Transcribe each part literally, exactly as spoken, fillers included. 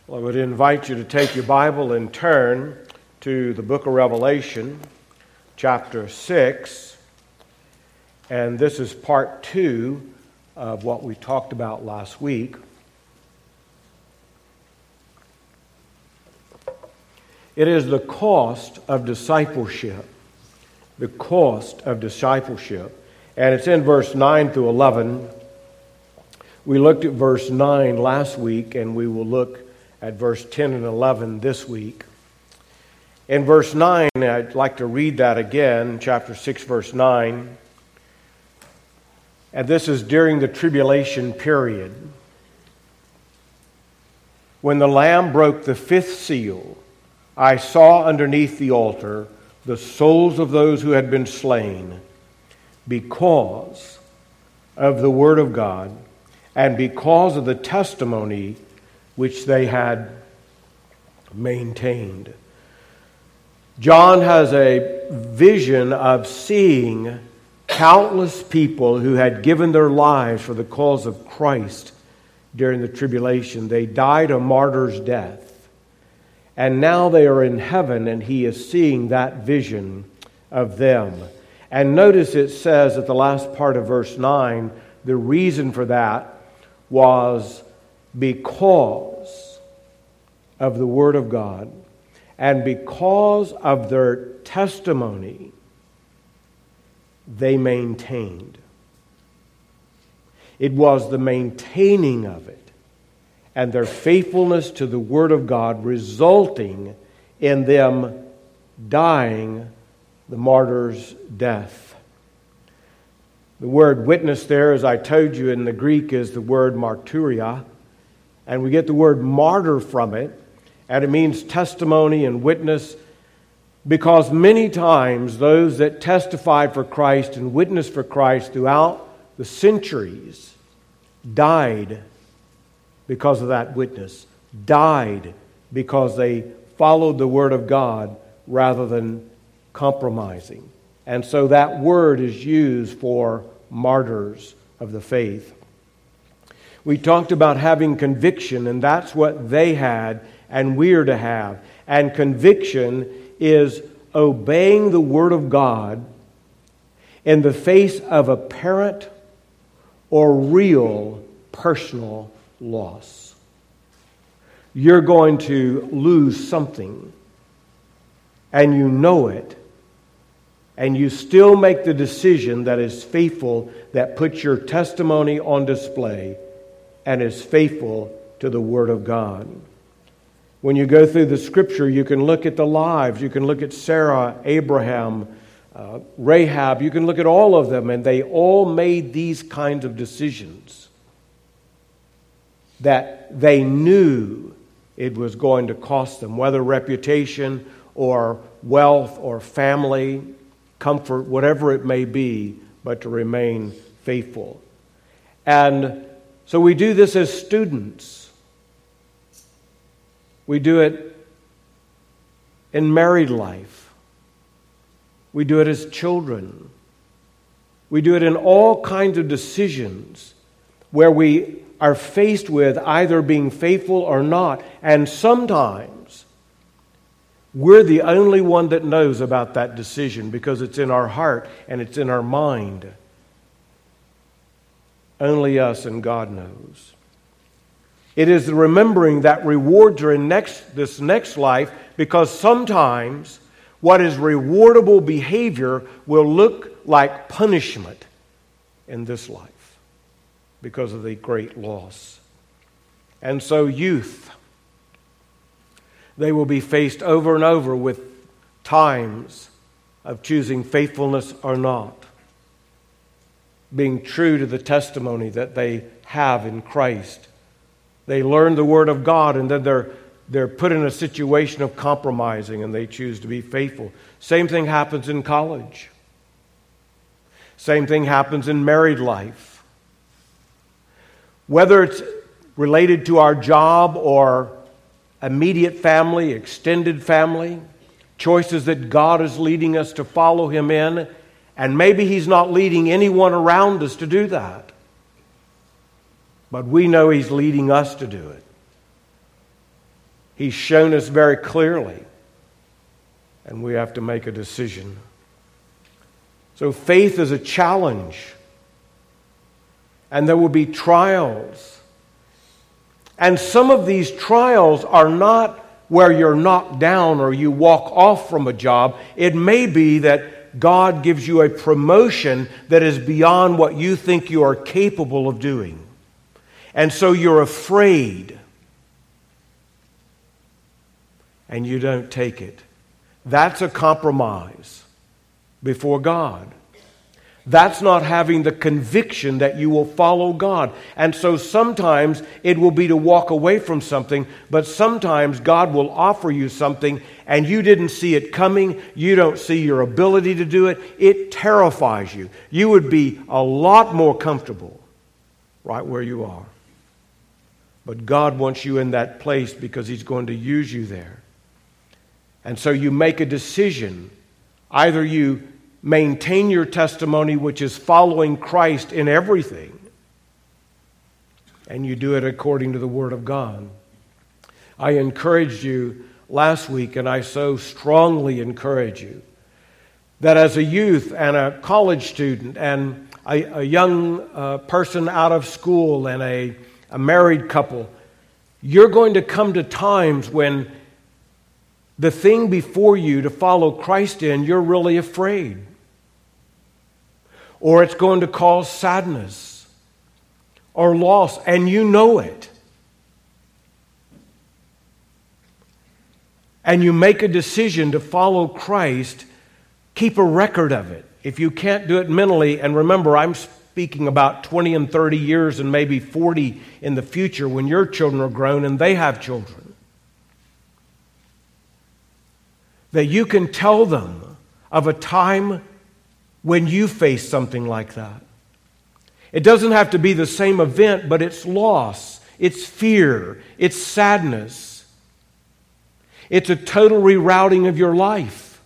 Well, I would invite you to take your Bible and turn to the book of Revelation, chapter six. And this is part two of what we talked about last week. It is the cost of discipleship. The cost of discipleship. And it's in verse nine through eleven. We looked at verse nine last week, and we will look at verse ten and eleven this week. In verse nine, I'd like to read that again, chapter six, verse nine. And this is during the tribulation period. When the Lamb broke the fifth seal, I saw underneath the altar the souls of those who had been slain because of the word of God and because of the testimony which they had maintained. John has a vision of seeing countless people who had given their lives for the cause of Christ during the tribulation. They died a martyr's death. And now they are in heaven, and he is seeing that vision of them. And notice it says at the last part of verse nine, the reason for that was because of the Word of God and because of their testimony, they maintained. It was the maintaining of it and their faithfulness to the Word of God resulting in them dying the martyr's death. The word witness there, as I told you in the Greek, is the word martyria. And we get the word martyr from it. And it means testimony and witness. Because many times those that testified for Christ and witnessed for Christ throughout the centuries died because of that witness. Died because they followed the Word of God rather than compromising. And so that word is used for martyrs of the faith. We talked about having conviction, and that's what they had and we are to have. And conviction is obeying the Word of God in the face of apparent or real personal loss. You're going to lose something, and you know it. And you still make the decision that is faithful, that puts your testimony on display and is faithful to the Word of God. When you go through the Scripture, you can look at the lives. You can look at Sarah, Abraham, uh, Rahab. You can look at all of them, and they all made these kinds of decisions that they knew it was going to cost them, whether reputation or wealth or family, comfort, whatever it may be, but to remain faithful. And so we do this as students. We do it in married life. We do it as children. We do it in all kinds of decisions where we are faced with either being faithful or not. And sometimes we're the only one that knows about that decision because it's in our heart and it's in our mind. Only us and God knows. It is the remembering that rewards are in next, this next life, because sometimes what is rewardable behavior will look like punishment in this life because of the great loss. And so youth, they will be faced over and over with times of choosing faithfulness or not, being true to the testimony that they have in Christ. They learn the Word of God, and then they're, they're put in a situation of compromising, and they choose to be faithful. Same thing happens in college. Same thing happens in married life. Whether it's related to our job or immediate family, extended family, choices that God is leading us to follow Him in, and maybe He's not leading anyone around us to do that. But we know He's leading us to do it. He's shown us very clearly. And we have to make a decision. So faith is a challenge. And there will be trials. And some of these trials are not where you're knocked down or you walk off from a job. It may be that God gives you a promotion that is beyond what you think you are capable of doing. And so you're afraid. And you don't take it. That's a compromise before God. That's not having the conviction that you will follow God. And so sometimes it will be to walk away from something, but sometimes God will offer you something and you didn't see it coming. You don't see your ability to do it. It terrifies you. You would be a lot more comfortable right where you are. But God wants you in that place because He's going to use you there. And so you make a decision. Either you maintain your testimony, which is following Christ in everything, and you do it according to the Word of God. I encouraged you last week, and I so strongly encourage you, that as a youth and a college student and a, a young uh, person out of school and a, a married couple, you're going to come to times when the thing before you to follow Christ in, you're really afraid. Or it's going to cause sadness or loss, and you know it. And you make a decision to follow Christ, keep a record of it. If you can't do it mentally, and remember, I'm speaking about twenty and thirty years and maybe forty in the future when your children are grown and they have children. That you can tell them of a time when you faced something like that. It doesn't have to be the same event, but it's loss, it's fear, it's sadness. It's a total rerouting of your life.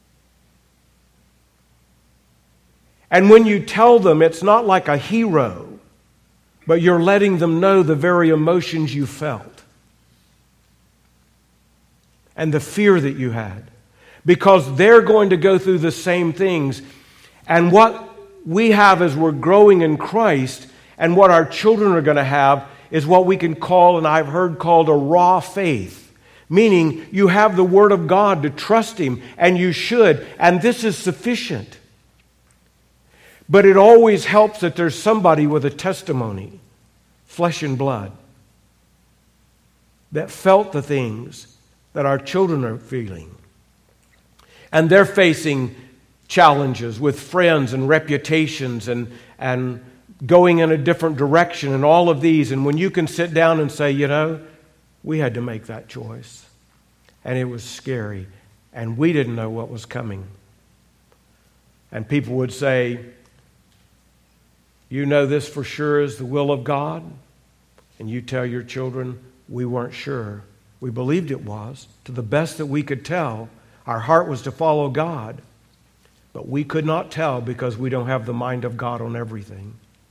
And when you tell them, it's not like a hero, but you're letting them know the very emotions you felt. And the fear that you had. Because they're going to go through the same things. And what we have as we're growing in Christ, and what our children are going to have, is what we can call, and I've heard called, a raw faith. Meaning, you have the Word of God to trust Him, and you should, and this is sufficient. But it always helps that there's somebody with a testimony, flesh and blood, that felt the things that our children are feeling. And they're facing challenges with friends and reputations and, and going in a different direction and all of these. And when you can sit down and say, you know, we had to make that choice. And it was scary. And we didn't know what was coming. And people would say, you know this for sure is the will of God? And you tell your children, we weren't sure. We believed it was. To the best that we could tell, our heart was to follow God. But we could not tell because we don't have the mind of God on everything.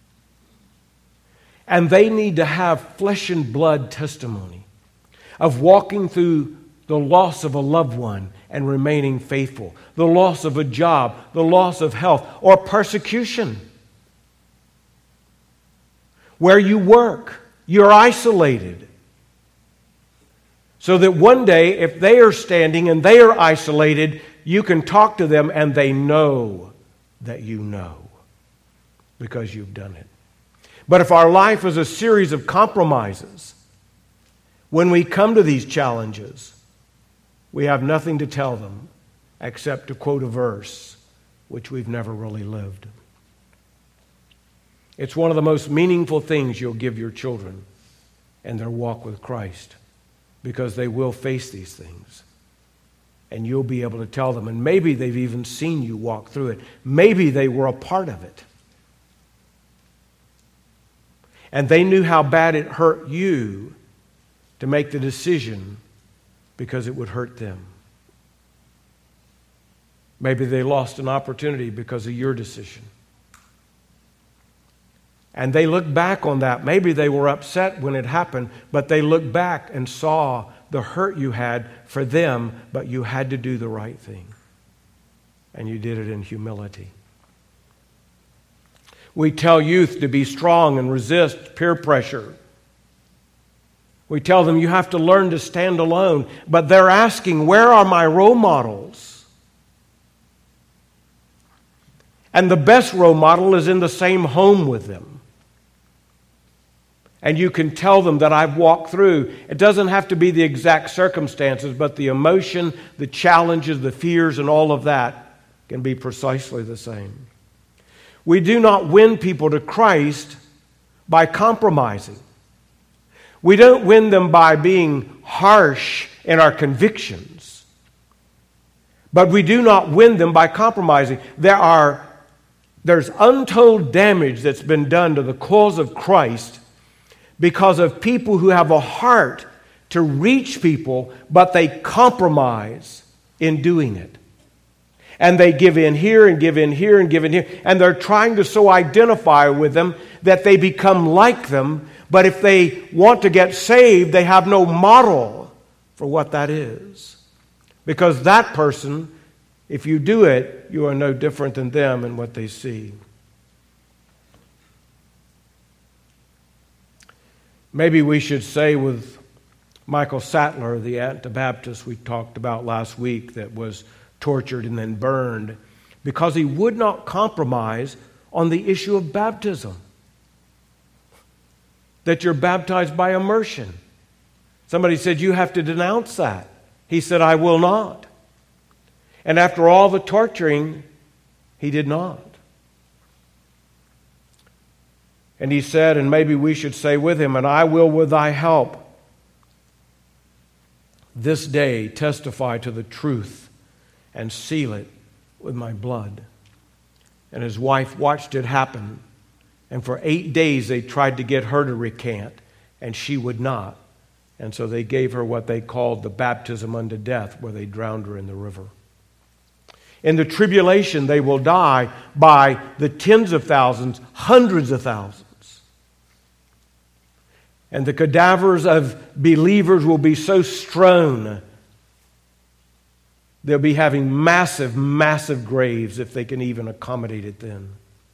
And they need to have flesh and blood testimony of walking through the loss of a loved one and remaining faithful, the loss of a job, the loss of health, or persecution. Where you work, you're isolated. So that one day, if they are standing and they are isolated, you can talk to them and they know that you know because you've done it. But if our life is a series of compromises, when we come to these challenges, we have nothing to tell them except to quote a verse which we've never really lived. It's one of the most meaningful things you'll give your children in their walk with Christ, because they will face these things. And you'll be able to tell them. And maybe they've even seen you walk through it. Maybe they were a part of it. And they knew how bad it hurt you to make the decision because it would hurt them. Maybe they lost an opportunity because of your decision. And they look back on that. Maybe they were upset when it happened, but they looked back and saw the the hurt you had for them, but you had to do the right thing. And you did it in humility. We tell youth to be strong and resist peer pressure. We tell them you have to learn to stand alone, but they're asking, where are my role models? And the best role model is in the same home with them. And you can tell them that I've walked through. It doesn't have to be the exact circumstances, but the emotion, the challenges, the fears, and all of that can be precisely the same. We do not win people to Christ by compromising. We don't win them by being harsh in our convictions. But we do not win them by compromising. There are, there's untold damage that's been done to the cause of Christ because of people who have a heart to reach people, but they compromise in doing it. And they give in here and give in here and give in here. And they're trying to so identify with them that they become like them. But if they want to get saved, they have no model for what that is. Because that person, if you do it, you are no different than them in what they see. Maybe we should say with Michael Sattler, the Anabaptist we talked about last week that was tortured and then burned, because he would not compromise on the issue of baptism. That you're baptized by immersion. Somebody said, you have to denounce that. He said, I will not. And after all the torturing, he did not. And he said, and maybe we should say with him, and I will with thy help this day testify to the truth and seal it with my blood. And his wife watched it happen. And for eight days they tried to get her to recant, and she would not. And so they gave her what they called the baptism unto death, where they drowned her in the river. In the tribulation they will die by the tens of thousands, hundreds of thousands. And the cadavers of believers will be so strewn, they'll be having massive, massive graves if they can even accommodate it then.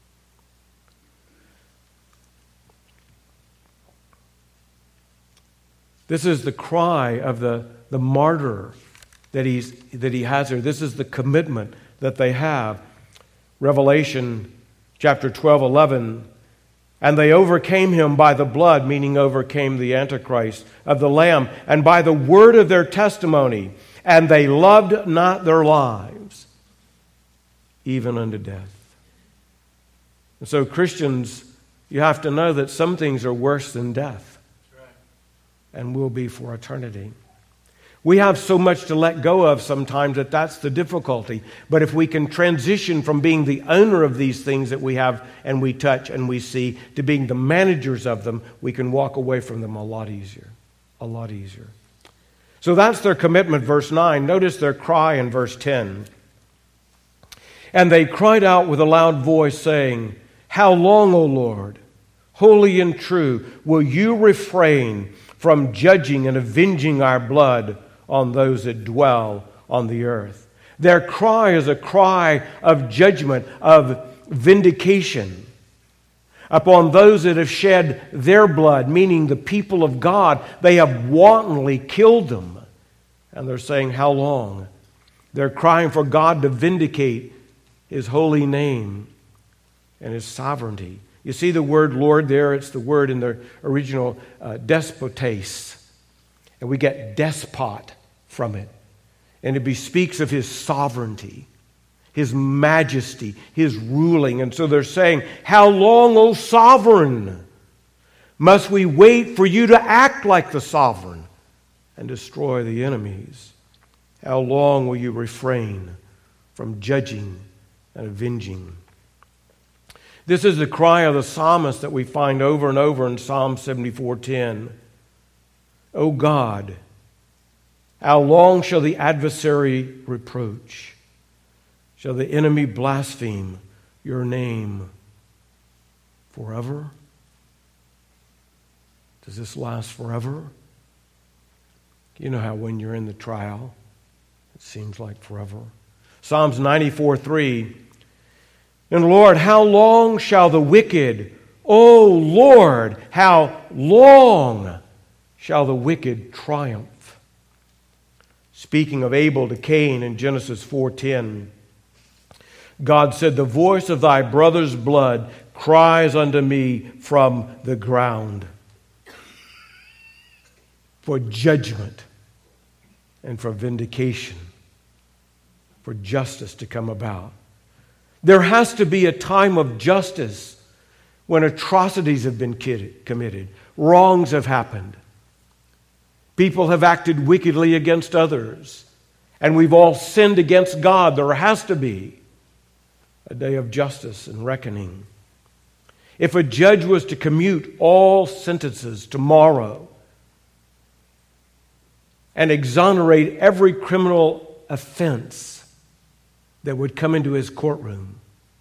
This is the cry of the, the martyr that, he's, that he has here. This is the commitment that they have. Revelation chapter twelve, eleven. And they overcame him by the blood, meaning overcame the Antichrist, of the Lamb, and by the word of their testimony. And they loved not their lives, even unto death. And so Christians, you have to know that some things are worse than death. That's right. And will be for eternity. We have so much to let go of sometimes that that's the difficulty. But if we can transition from being the owner of these things that we have and we touch and we see to being the managers of them, we can walk away from them a lot easier. A lot easier. So that's their commitment, verse nine. Notice their cry in verse ten. And they cried out with a loud voice, saying, How long, O Lord, holy and true, will you refrain from judging and avenging our blood on those that dwell on the earth? Their cry is a cry of judgment, of vindication upon those that have shed their blood, meaning the people of God. They have wantonly killed them. And they're saying, how long? They're crying for God to vindicate His holy name and His sovereignty. You see the word Lord there? It's the word in the original uh, despotes. And we get despot from it. And it bespeaks of His sovereignty, His majesty, His ruling. And so they're saying, how long, O sovereign, must we wait for you to act like the sovereign and destroy the enemies? How long will you refrain from judging and avenging? This is the cry of the psalmist that we find over and over in Psalm seventy-four ten. O God, how long shall the adversary reproach? Shall the enemy blaspheme your name forever? Does this last forever? You know how when you're in the trial, it seems like forever. Psalms ninety-four three. And Lord, how long shall the wicked, O Lord, how long shall the wicked triumph? Speaking of Abel to Cain in Genesis four ten, God said, the voice of thy brother's blood cries unto me from the ground for judgment and for vindication, for justice to come about. There has to be a time of justice when atrocities have been committed, wrongs have happened. People have acted wickedly against others, and we've all sinned against God. There has to be a day of justice and reckoning. If a judge was to commute all sentences tomorrow and exonerate every criminal offense that would come into his courtroom,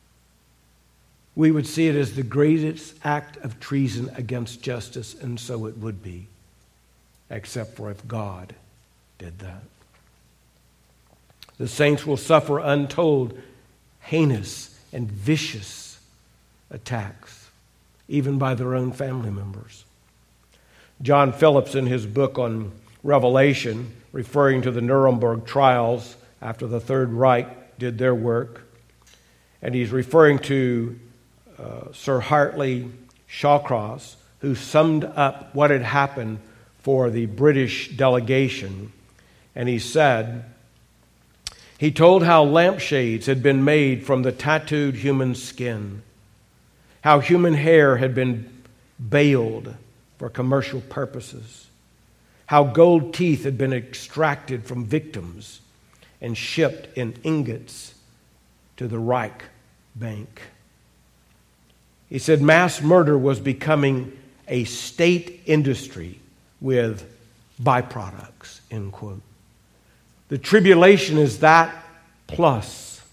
we would see it as the greatest act of treason against justice, and so it would be, except for if God did that. The saints will suffer untold, heinous, and vicious attacks, even by their own family members. John Phillips, in his book on Revelation, referring to the Nuremberg trials after the Third Reich did their work, and he's referring to uh, Sir Hartley Shawcross, who summed up what had happened for the British delegation, and he said, he told how lampshades had been made from the tattooed human skin, how human hair had been baled for commercial purposes, how gold teeth had been extracted from victims and shipped in ingots to the Reich Bank. He said mass murder was becoming a state industry with byproducts, end quote. The tribulation is that plus.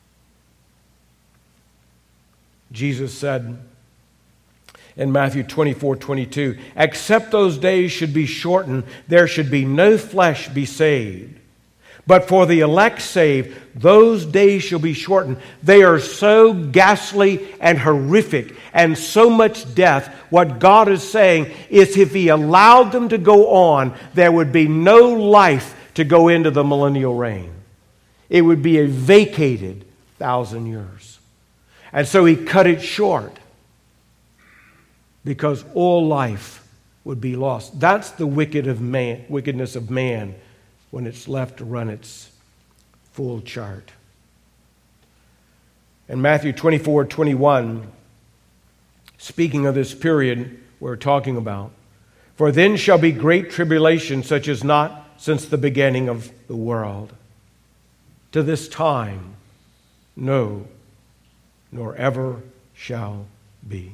Jesus said in Matthew twenty-four twenty-two, except those days should be shortened, there should be no flesh be saved. But for the elect saved, those days shall be shortened. They are so ghastly and horrific and so much death. What God is saying is if He allowed them to go on, there would be no life to go into the millennial reign. It would be a vacated thousand years. And so He cut it short because all life would be lost. That's the wicked of man, wickedness of man when it's left to run its full chart. In Matthew twenty-four twenty-one, speaking of this period we're talking about, for then shall be great tribulation such as not since the beginning of the world. To this time, no, nor ever shall be.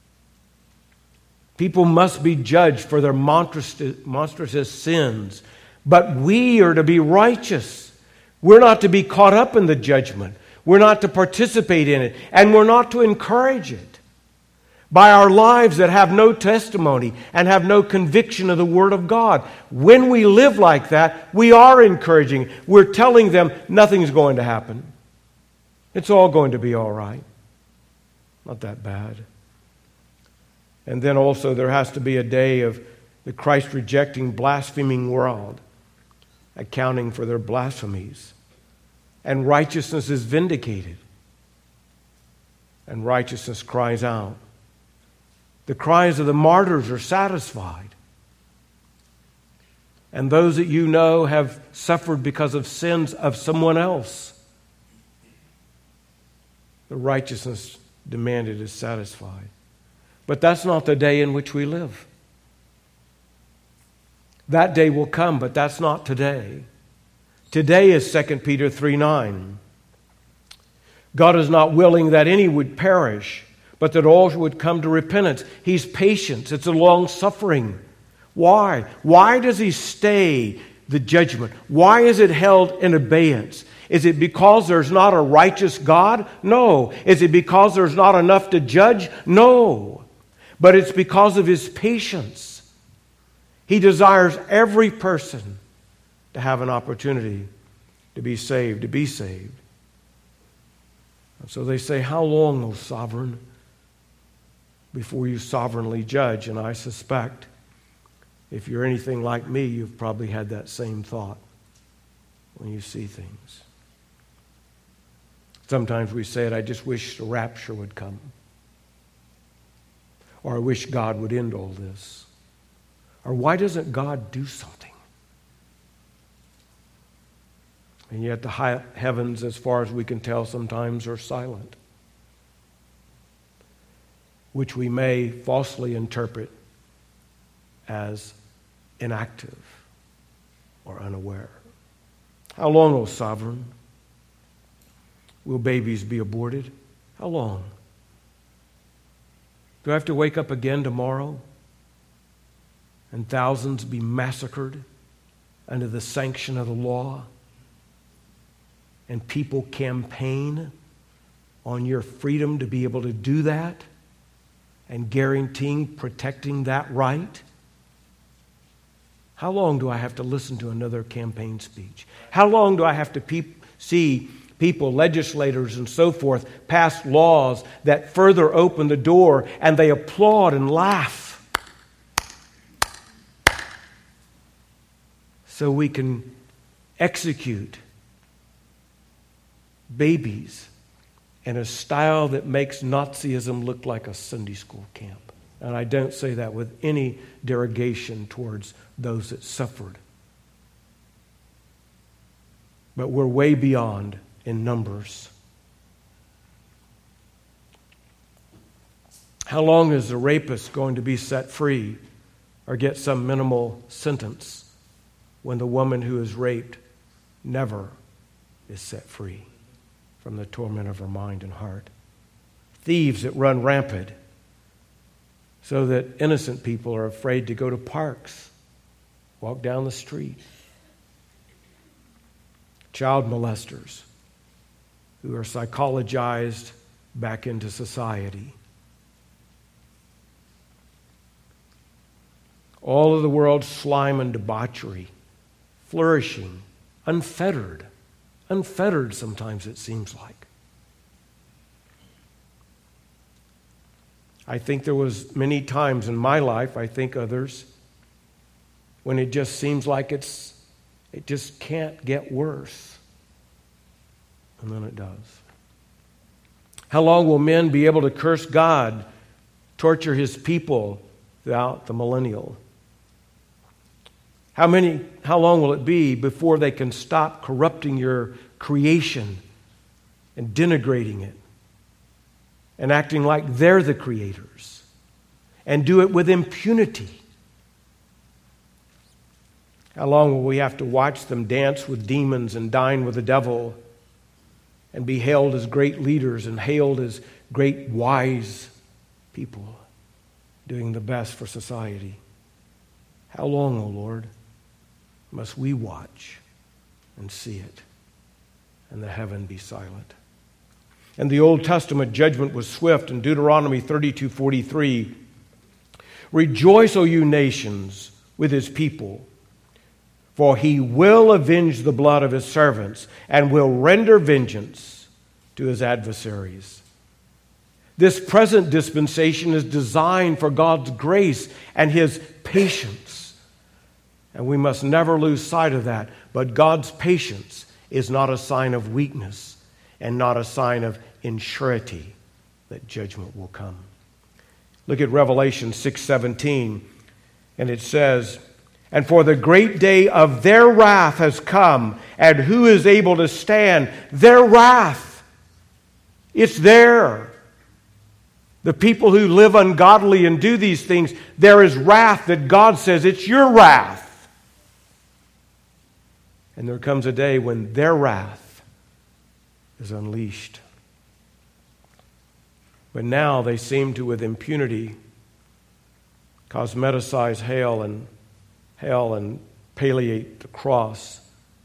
People must be judged for their monstrous, monstrous sins, but we are to be righteous. We're not to be caught up in the judgment. We're not to participate in it, and we're not to encourage it by our lives that have no testimony and have no conviction of the Word of God. When we live like that, we are encouraging. We're telling them nothing's going to happen. It's all going to be all right. Not that bad. And then also there has to be a day of the Christ-rejecting, blaspheming world accounting for their blasphemies. And righteousness is vindicated. And righteousness cries out. The cries of the martyrs are satisfied. And those that you know have suffered because of sins of someone else, the righteousness demanded is satisfied. But that's not the day in which we live. That day will come, but that's not today. Today is Second Peter three nine. God is not willing that any would perish, but that all would come to repentance. He's patient. It's a long suffering. Why? Why does He stay the judgment? Why is it held in abeyance? Is it because there's not a righteous God? No. Is it because there's not enough to judge? No. But it's because of His patience. He desires every person to have an opportunity to be saved, to be saved. And so they say, how long, O sovereign, before you sovereignly judge? And I suspect, if you're anything like me, you've probably had that same thought when you see things. Sometimes we say it, I just wish the rapture would come. Or I wish God would end all this. Or why doesn't God do something? And yet the high heavens, as far as we can tell, sometimes are silent, which we may falsely interpret as inactive or unaware. How long, O sovereign, will babies be aborted? How long? Do I have to wake up again tomorrow and thousands be massacred under the sanction of the law? And people campaign on your freedom to be able to do that and guaranteeing protecting that right? How long do I have to listen to another campaign speech? How long do I have to pe- see people, legislators and so forth, pass laws that further open the door and they applaud and laugh so we can execute babies in a style that makes Nazism look like a Sunday school camp? And I don't say that with any derogation towards those that suffered. But we're way beyond in numbers. How long is the rapist going to be set free or get some minimal sentence when the woman who is raped never is set free from the torment of her mind and heart? Thieves that run rampant so that innocent people are afraid to go to parks, walk down the street. Child molesters who are psychologized back into society. All of the world's slime and debauchery, flourishing, unfettered. Unfettered sometimes it seems like. I think there was many times in my life, I think others, when it just seems like it's it just can't get worse. And then it does. How long will men be able to curse God, torture his people throughout the millennial? How many, how long will it be before they can stop corrupting your creation and denigrating it and acting like they're the creators and do it with impunity? How long will we have to watch them dance with demons and dine with the devil and be hailed as great leaders and hailed as great wise people doing the best for society? How long, O Lord, must we watch and see it and the heaven be silent? In the Old Testament, judgment was swift. In Deuteronomy thirty-two forty-three, rejoice, O you nations, with his people, for he will avenge the blood of his servants and will render vengeance to his adversaries. This present dispensation is designed for God's grace and his patience. And we must never lose sight of that. But God's patience is not a sign of weakness and not a sign of insurety that judgment will come. Look at Revelation six seventeen, and it says, and for the great day of their wrath has come, and who is able to stand? Their wrath. It's there. The people who live ungodly and do these things, there is wrath that God says, it's your wrath. And there comes a day when their wrath is unleashed. But now they seem to, with impunity, cosmeticize hell and hell and palliate the cross,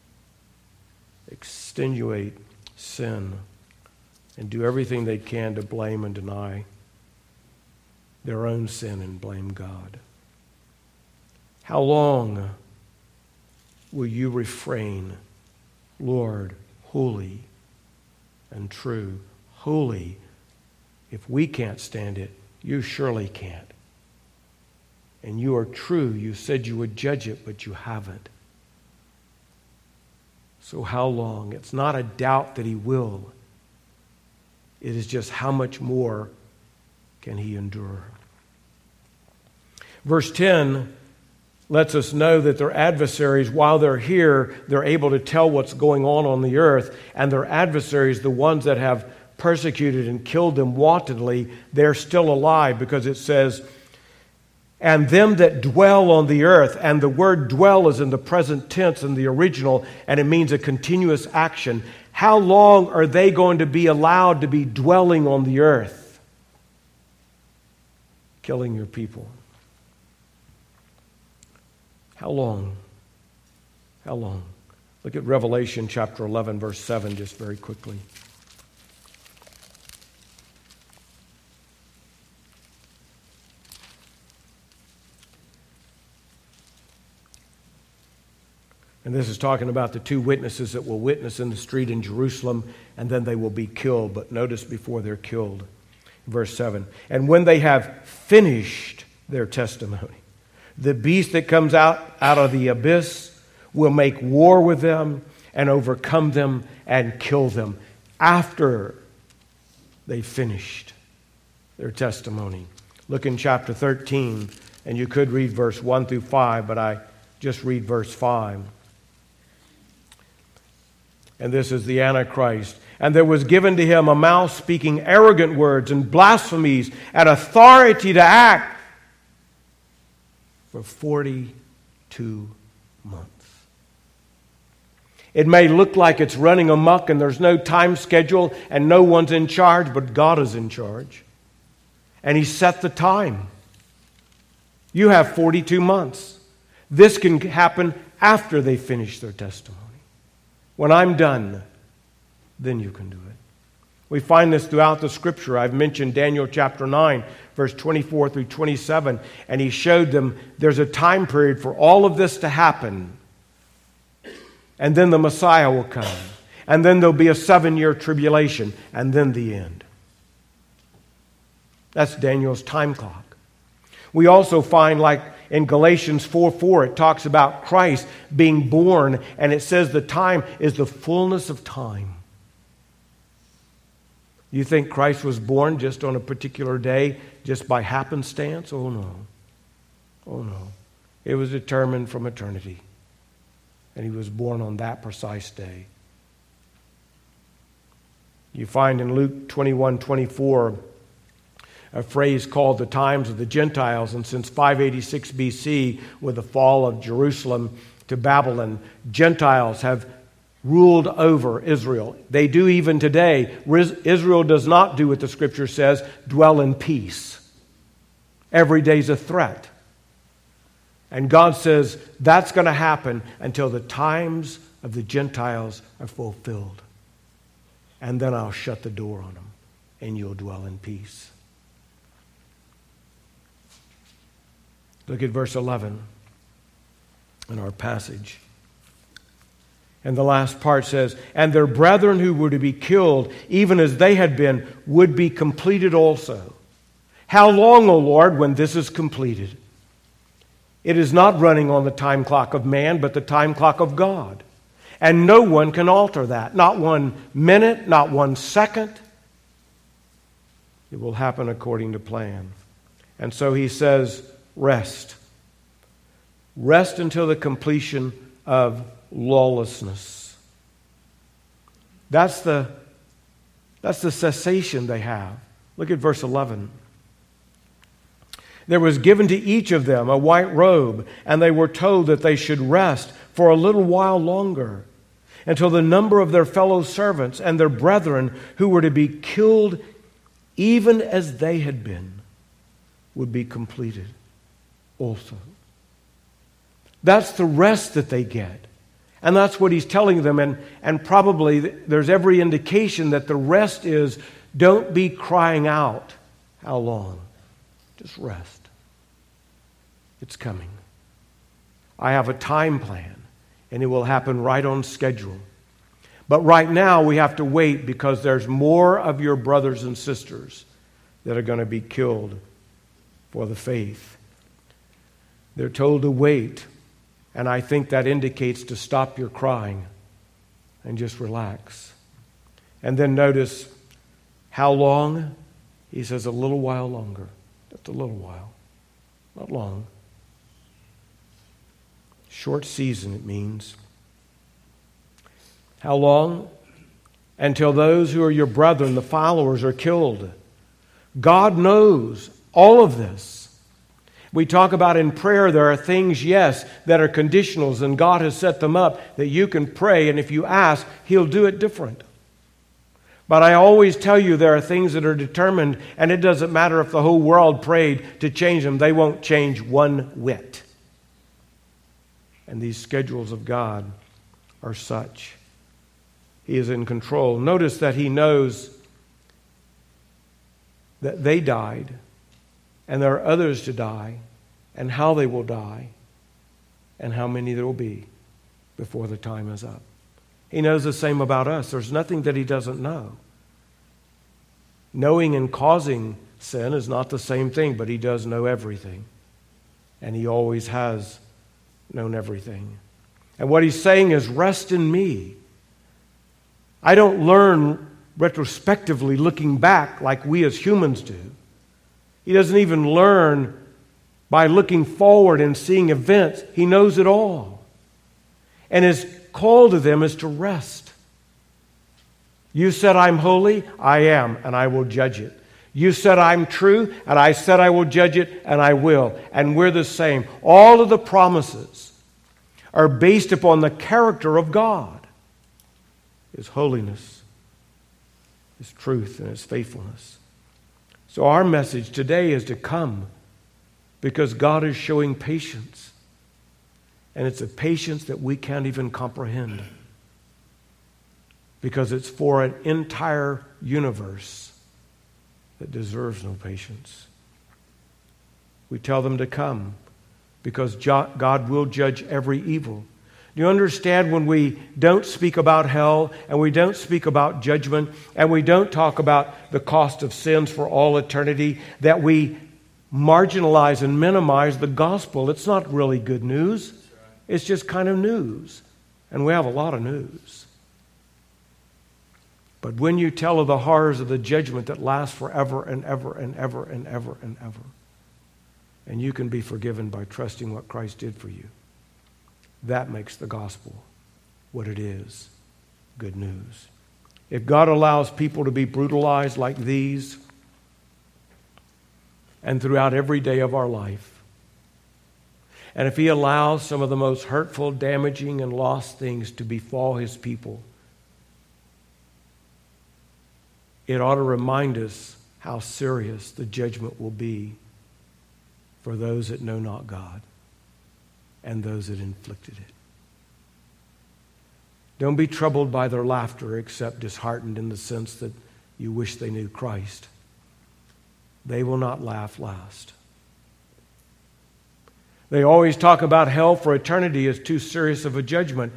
extenuate sin, and do everything they can to blame and deny their own sin and blame God. How long will you refrain, Lord, holy and true? Holy, if we can't stand it, you surely can't. And you are true. You said you would judge it, but you haven't. So how long? It's not a doubt that he will. It is just how much more can he endure? Verse ten lets us know that their adversaries, while they're here, they're able to tell what's going on on the earth. And their adversaries, the ones that have persecuted and killed them wantonly, they're still alive, because it says, and them that dwell on the earth. And the word dwell is in the present tense in the original, and it means a continuous action. How long are they going to be allowed to be dwelling on the earth? Killing your people. How long? How long? Look at Revelation chapter eleven, verse seven, just very quickly. And this is talking about the two witnesses that will witness in the street in Jerusalem, and then they will be killed. But notice before they're killed, verse seven, and when they have finished their testimony, the beast that comes out, out of the abyss will make war with them and overcome them and kill them after they finished their testimony. Look in chapter thirteen, and you could read verse one through five, but I just read verse five. And this is the Antichrist. And there was given to him a mouth speaking arrogant words and blasphemies, and authority to act for forty-two months. It may look like it's running amok and there's no time schedule and no one's in charge, but God is in charge. And He set the time. You have forty-two months. This can happen after they finish their testimony. When I'm done, then you can do it. We find this throughout the Scripture. I've mentioned Daniel chapter nine, verse twenty-four through twenty-seven, and he showed them there's a time period for all of this to happen. And then the Messiah will come. And then there'll be a seven-year tribulation, and then the end. That's Daniel's time clock. We also find, like in Galatians four four, it talks about Christ being born, and it says the time is the fullness of time. You think Christ was born just on a particular day, just by happenstance? Oh no. Oh no. It was determined from eternity. And He was born on that precise day. You find in Luke twenty-one twenty-four a phrase called the times of the Gentiles. And since five eighty-six B C, with the fall of Jerusalem to Babylon, Gentiles have ruled over Israel. They do even today. Israel does not do what the Scripture says, dwell in peace. Every day's a threat. And God says that's going to happen until the times of the Gentiles are fulfilled. And then I'll shut the door on them, and you'll dwell in peace. Look at verse eleven in our passage. And the last part says, and their brethren who were to be killed, even as they had been, would be completed also. How long, O Lord, when this is completed? It is not running on the time clock of man, but the time clock of God. And no one can alter that. Not one minute, not one second. It will happen according to plan. And so he says, rest. Rest until the completion of lawlessness. That's the, that's the cessation they have. Look at verse eleven. There was given to each of them a white robe, and they were told that they should rest for a little while longer, until the number of their fellow servants and their brethren who were to be killed, even as they had been, would be completed also. That's the rest that they get. And that's what he's telling them. And, and probably there's every indication that the rest is, don't be crying out. How long? Just rest. It's coming. I have a time plan, and it will happen right on schedule. But right now we have to wait because there's more of your brothers and sisters that are going to be killed for the faith. They're told to wait, and I think that indicates to stop your crying and just relax. And then notice how long? He says a little while longer. Just a little while. Not long. Short season, it means. How long? Until those who are your brethren, the followers, are killed. God knows all of this. We talk about in prayer, there are things, yes, that are conditionals, and God has set them up that you can pray, and if you ask, He'll do it different. But I always tell you there are things that are determined, and it doesn't matter if the whole world prayed to change them, they won't change one whit. And these schedules of God are such. He is in control. Notice that He knows that they died, and there are others to die, and how they will die, and how many there will be before the time is up. He knows the same about us. There's nothing that He doesn't know. Knowing and causing sin is not the same thing, but He does know everything. And He always has known everything. And what He's saying is, rest in me. I don't learn retrospectively looking back like we as humans do. He doesn't even learn by looking forward and seeing events. He knows it all. And His call to them is to rest. You said I'm holy, I am, and I will judge it. You said I'm true, and I said I will judge it, and I will. And we're the same. All of the promises are based upon the character of God. His holiness, His truth, and His faithfulness. So our message today is to come because God is showing patience. And it's a patience that we can't even comprehend because it's for an entire universe that deserves no patience. We tell them to come because God will judge every evil. Do you understand when we don't speak about hell and we don't speak about judgment and we don't talk about the cost of sins for all eternity, that we marginalize and minimize the gospel? It's not really good news. It's just kind of news. And we have a lot of news. But when you tell of the horrors of the judgment that lasts forever and ever and ever and ever and ever, and you can be forgiven by trusting what Christ did for you, that makes the gospel what it is, good news. If God allows people to be brutalized like these, and throughout every day of our life, and if He allows some of the most hurtful, damaging, and lost things to befall His people, it ought to remind us how serious the judgment will be for those that know not God and those that inflicted it. Don't be troubled by their laughter, except disheartened in the sense that you wish they knew Christ. They will not laugh last. They always talk about hell for eternity as too serious of a judgment.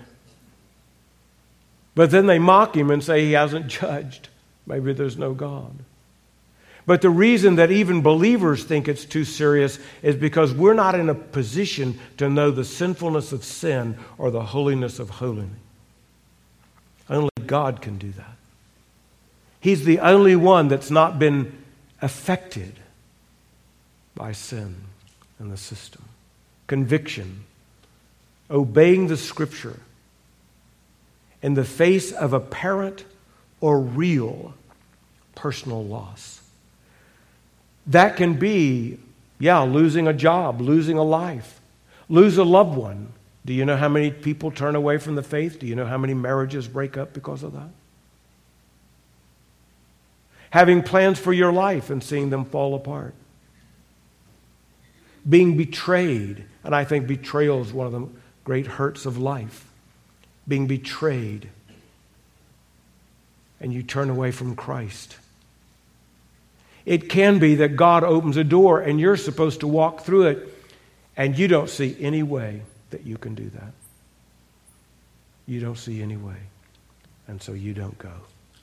But then they mock Him and say He hasn't judged. Maybe there's no God. But the reason that even believers think it's too serious is because we're not in a position to know the sinfulness of sin or the holiness of holiness. Only God can do that. He's the only one that's not been affected by sin and the system. Conviction, obeying the Scripture in the face of apparent or real personal loss. That can be, yeah, losing a job, losing a life, lose a loved one. Do you know how many people turn away from the faith? Do you know how many marriages break up because of that? Having plans for your life and seeing them fall apart. Being betrayed, and I think betrayal is one of the great hurts of life. Being betrayed, and you turn away from Christ. It can be that God opens a door and you're supposed to walk through it and you don't see any way that you can do that. You don't see any way, and so you don't go.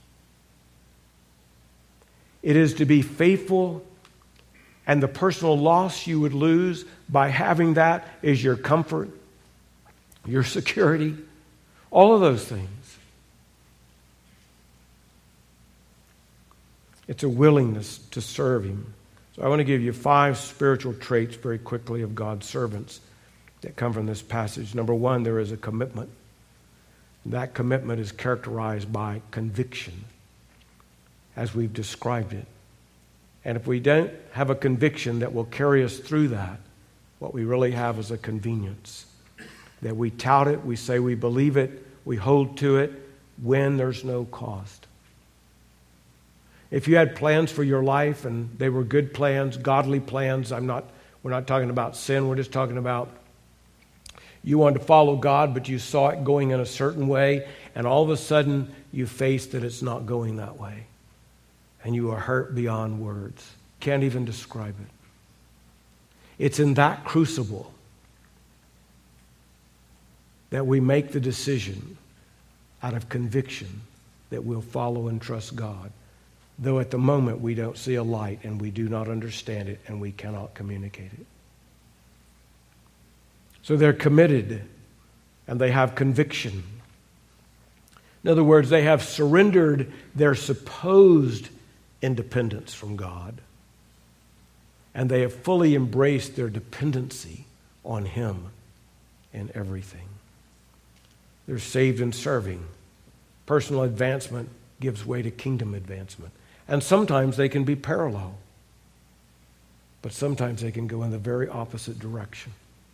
It is to be faithful, and the personal loss you would lose by having that is your comfort, your security, all of those things. It's a willingness to serve Him. So I want to give you five spiritual traits very quickly of God's servants that come from this passage. Number one, there is a commitment. That commitment is characterized by conviction, as we've described it. And if we don't have a conviction that will carry us through that, what we really have is a convenience. That we tout it, we say we believe it, we hold to it when there's no cost. If you had plans for your life and they were good plans, godly plans, I'm not, we're not talking about sin, we're just talking about you wanted to follow God, but you saw it going in a certain way, and all of a sudden you face that it's not going that way. And you are hurt beyond words. Can't even describe it. It's in that crucible that we make the decision out of conviction that we'll follow and trust God. Though at the moment we don't see a light and we do not understand it and we cannot communicate it. So they're committed and they have conviction. In other words, they have surrendered their supposed independence from God, and they have fully embraced their dependency on Him in everything. They're saved and serving. Personal advancement gives way to kingdom advancement. And sometimes they can be parallel, but sometimes they can go in the very opposite direction.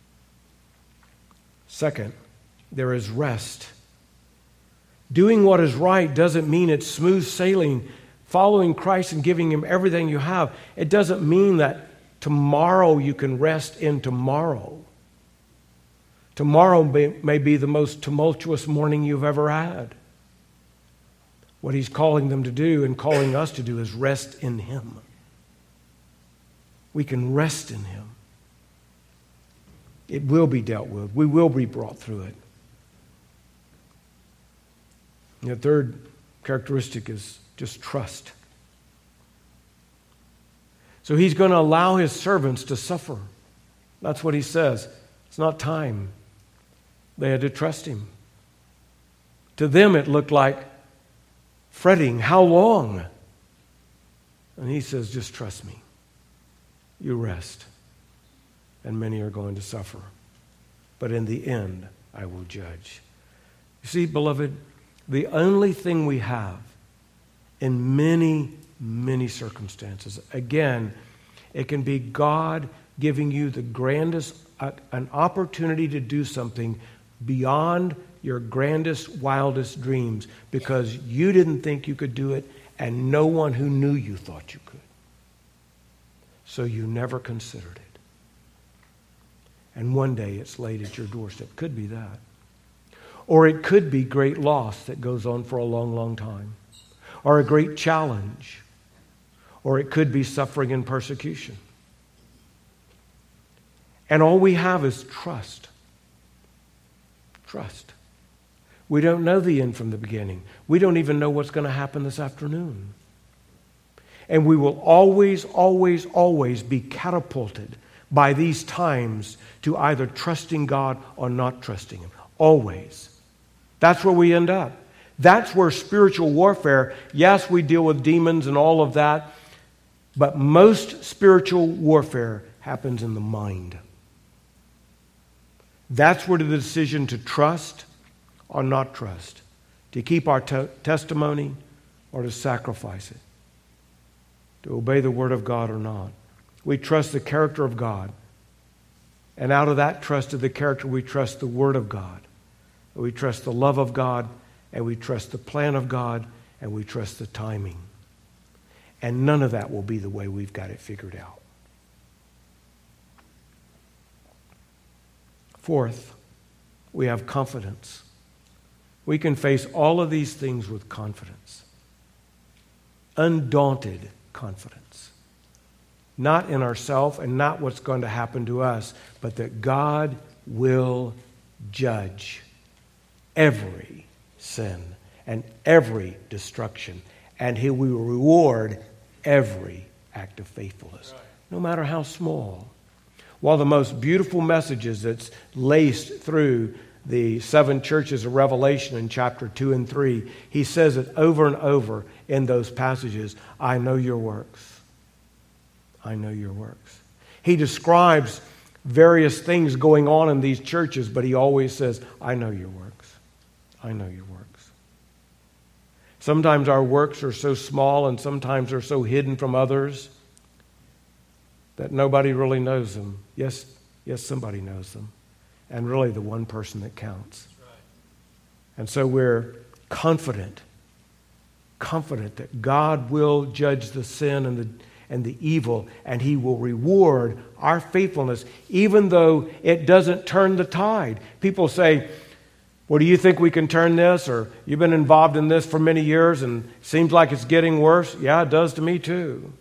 Second, there is rest. Doing what is right doesn't mean it's smooth sailing. Following Christ and giving Him everything you have, it doesn't mean that tomorrow you can rest in tomorrow. Tomorrow may, may be the most tumultuous morning you've ever had. What He's calling them to do and calling us to do is rest in Him. We can rest in Him. It will be dealt with. We will be brought through it. And the third characteristic is just trust. So He's going to allow His servants to suffer. That's what He says. It's not time. They had to trust Him. To them it looked like fretting. How long? And He says, just trust me. You rest. And many are going to suffer. But in the end, I will judge. You see, beloved, the only thing we have in many, many circumstances, again, it can be God giving you the grandest, uh, an opportunity to do something beyond your grandest, wildest dreams because you didn't think you could do it and no one who knew you thought you could. So you never considered it. And one day it's laid at your doorstep. Could be that. Or it could be great loss that goes on for a long, long time. Or a great challenge. Or it could be suffering and persecution. And all we have is trust. Trust. We don't know the end from the beginning. We don't even know what's going to happen this afternoon. And we will always, always, always be catapulted by these times to either trusting God or not trusting Him. Always. That's where we end up. That's where spiritual warfare, yes, we deal with demons and all of that, but most spiritual warfare happens in the mind. That's where the decision to trust or not trust, to keep our te- testimony or to sacrifice it, to obey the Word of God or not. We trust the character of God. And out of that trust of the character, we trust the Word of God. We trust the love of God, and we trust the plan of God, and we trust the timing. And none of that will be the way we've got it figured out. Fourth, we have confidence. We can face all of these things with confidence. Undaunted confidence. Not in ourselves and not what's going to happen to us, but that God will judge every sin and every destruction, and he will reward every act of faithfulness, no matter how small. One of the most beautiful messages that's laced through the seven churches of Revelation in chapter two and three, he says it over and over in those passages, I know your works. I know your works. He describes various things going on in these churches, but he always says, I know your works. I know your works. Sometimes our works are so small and sometimes they're so hidden from others that nobody really knows them. Yes, yes, somebody knows them. And really the one person that counts. Right. And so we're confident, confident that God will judge the sin and the and the evil, and he will reward our faithfulness, even though it doesn't turn the tide. People say, well, do you think we can turn this? Or you've been involved in this for many years and it seems like it's getting worse. Yeah, it does to me too.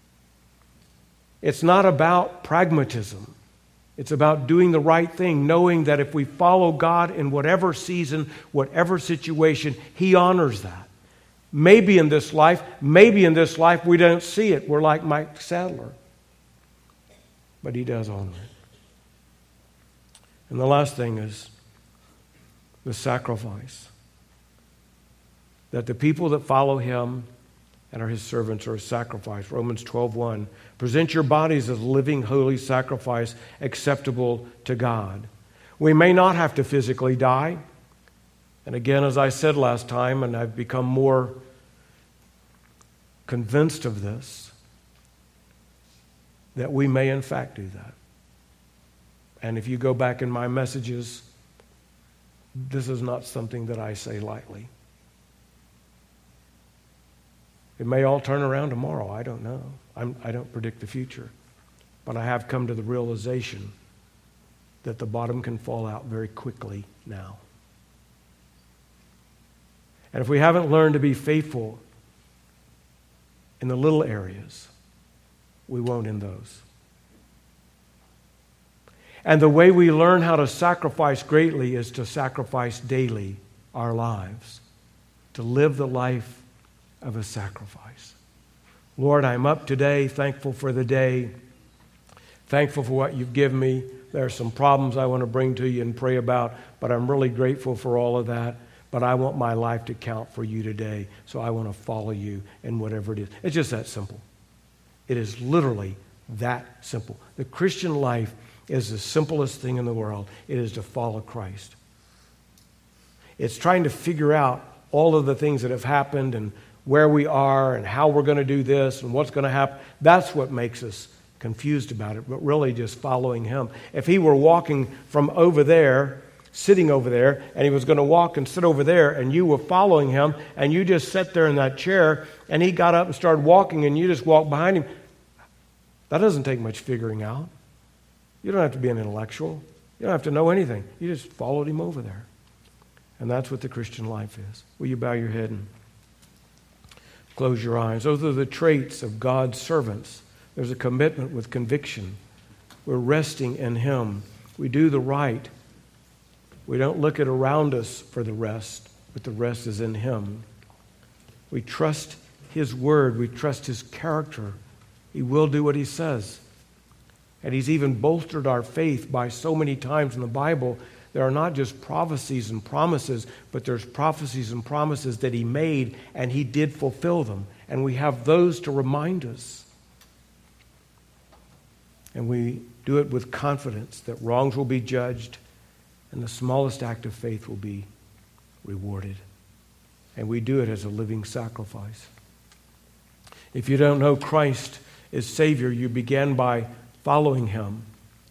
It's not about pragmatism. It's about doing the right thing, knowing that if we follow God in whatever season, whatever situation, he honors that. Maybe in this life, maybe in this life we don't see it. We're like Mike Sadler. But he does honor it. And the last thing is the sacrifice. That the people that follow him and are his servants are a sacrifice. Romans twelve one. Present your bodies as a living, holy sacrifice acceptable to God. We may not have to physically die. And again, as I said last time, and I've become more convinced of this, that we may in fact do that. And if you go back in my messages, this is not something that I say lightly. It may all turn around tomorrow. I don't know. I'm, I don't predict the future. But I have come to the realization that the bottom can fall out very quickly now. And if we haven't learned to be faithful in the little areas, we won't in those. And the way we learn how to sacrifice greatly is to sacrifice daily our lives, to live the life of a sacrifice. Lord, I'm up today, thankful for the day, thankful for what you've given me. There are some problems I want to bring to you and pray about, but I'm really grateful for all of that. But I want my life to count for you today, so I want to follow you in whatever it is. It's just that simple. It is literally that simple. The Christian life is the simplest thing in the world. It is to follow Christ. It's trying to figure out all of the things that have happened and where we are and how we're going to do this and what's going to happen. That's what makes us confused about it, but really just following him. If he were walking from over there, sitting over there, and he was going to walk and sit over there, and you were following him, and you just sat there in that chair, and he got up and started walking, and you just walked behind him, that doesn't take much figuring out. You don't have to be an intellectual. You don't have to know anything. You just followed him over there. And that's what the Christian life is. Will you bow your head and close your eyes? Those are the traits of God's servants. There's a commitment with conviction. We're resting in him. We do the right. We don't look at around us for the rest, but the rest is in him. We trust his word. We trust his character. He will do what he says. And he's even bolstered our faith by so many times in the Bible. There are not just prophecies and promises, but there's prophecies and promises that he made, and he did fulfill them. And we have those to remind us. And we do it with confidence that wrongs will be judged, and the smallest act of faith will be rewarded. And we do it as a living sacrifice. If you don't know Christ as Savior, you begin by following him,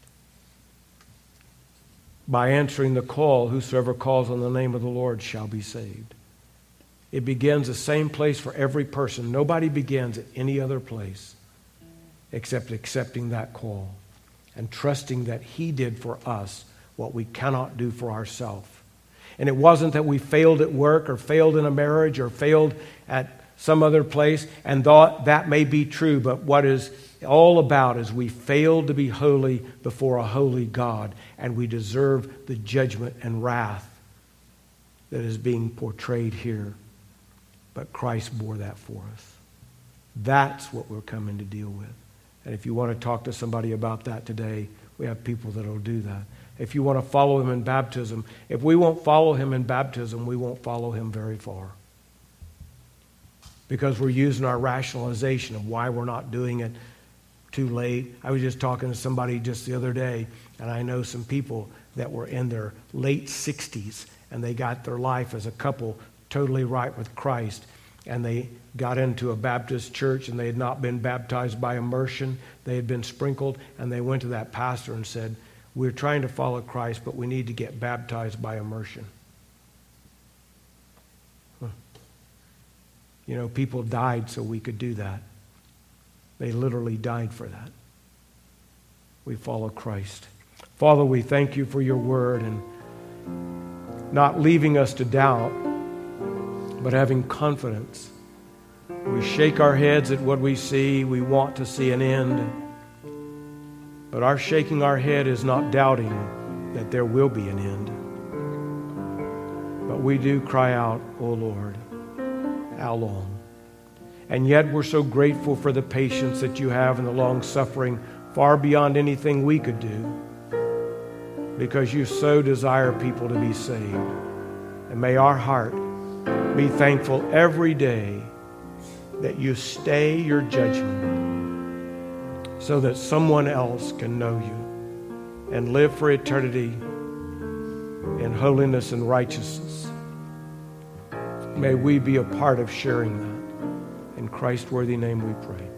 by answering the call, whosoever calls on the name of the Lord shall be saved. It begins the same place for every person. Nobody begins at any other place except accepting that call and trusting that he did for us what we cannot do for ourselves. And it wasn't that we failed at work or failed in a marriage or failed at some other place, and thought that may be true, but what is all about is we failed to be holy before a holy God, and we deserve the judgment and wrath that is being portrayed here. But Christ bore that for us. That's what we're coming to deal with. And if you want to talk to somebody about that today, we have people that will do that. If you want to follow him in baptism, if we won't follow him in baptism, we won't follow him very far. Because we're using our rationalization of why we're not doing it too late. I was just talking to somebody just the other day, and I know some people that were in their late sixties, and they got their life as a couple totally right with Christ, and they got into a Baptist church, and they had not been baptized by immersion. They had been sprinkled, and they went to that pastor and said, we're trying to follow Christ, but we need to get baptized by immersion. Huh. You know, people died so we could do that. They literally died for that. We follow Christ. Father, we thank you for your word and not leaving us to doubt, but having confidence. We shake our heads at what we see. We want to see an end. But our shaking our head is not doubting that there will be an end. But we do cry out, oh Lord, how long? And yet we're so grateful for the patience that you have and the long suffering, far beyond anything we could do, because you so desire people to be saved. And may our heart be thankful every day that you stay your judgment so that someone else can know you and live for eternity in holiness and righteousness. May we be a part of sharing that. In Christ's worthy name we pray.